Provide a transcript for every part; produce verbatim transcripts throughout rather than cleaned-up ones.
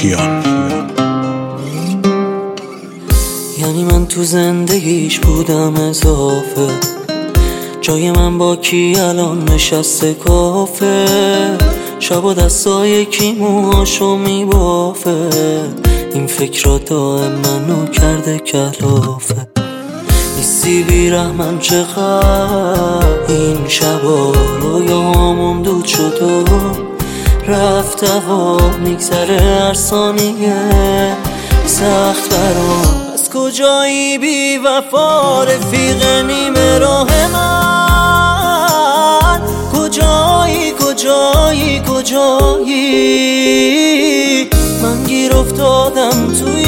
کیان. یعنی من تو زندگیش بودم اضافه، جای من با کی الان نشسته کافه، شب و دستای کی موهاشو میبافه، این فکر را دائم منو کرده کلافه. نیستی بیرحمم چقدر این شبا رویامون دود شد و رفت و میگذره هر ثانیه سخت برام. از کجایی بی وفا رفیق نیمه راه من، کجایی کجایی کجایی من گیر افتادم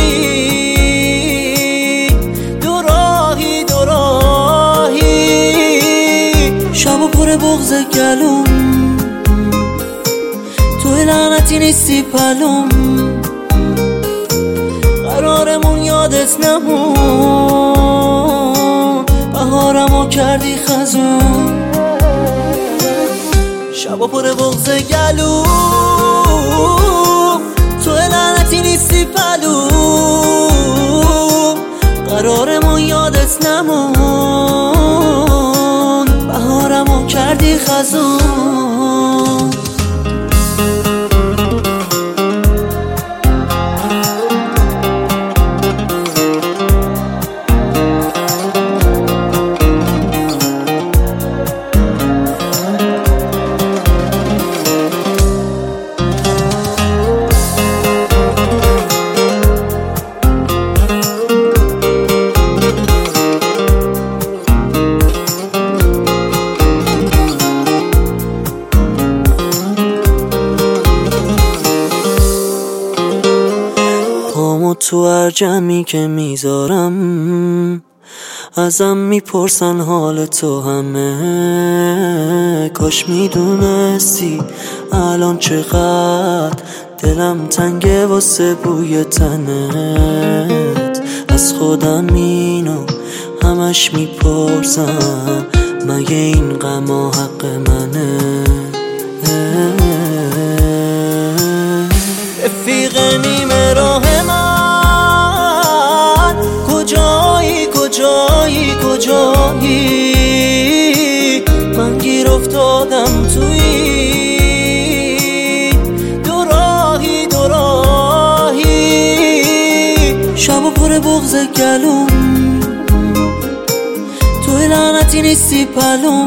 توی دو راهی دو راهی. شب و پر بغض گلوم توی لعنتی نیستی پلوم، قرارمون یادت نمون بهارمو کردی خزون. شبا پر بغض گلوم توی لعنتی نیستی پلوم، قرارمون یادت نمون بهارمو کردی خزون. تو هر جمعی که میذارم ازم میپرسن حال تو همه، کاش میدونستی الان چقدر دلم تنگه واسه بوی تنت. از خودم اینو همش میپرسم مگه این غما حق منه؟ رفیق نیمه راه من، کجایی کجایی کجایی من گیر افتادم توی دو راهی دو راهی. شب و پر بغض گلوم توی لعنتی نیستی پلوم،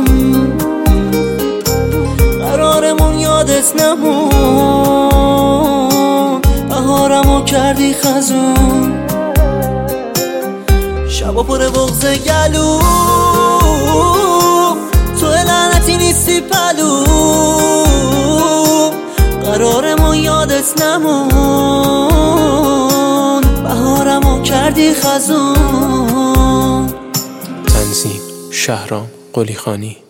قرارمون یادت نمون بهارمو کردی خزون. شبا پر بغض گلوم تو لعنتی نیستی پلوم، قرارمون یادت نمون بهارمو کردی خزون. تنظیم شهرام قلیخانی.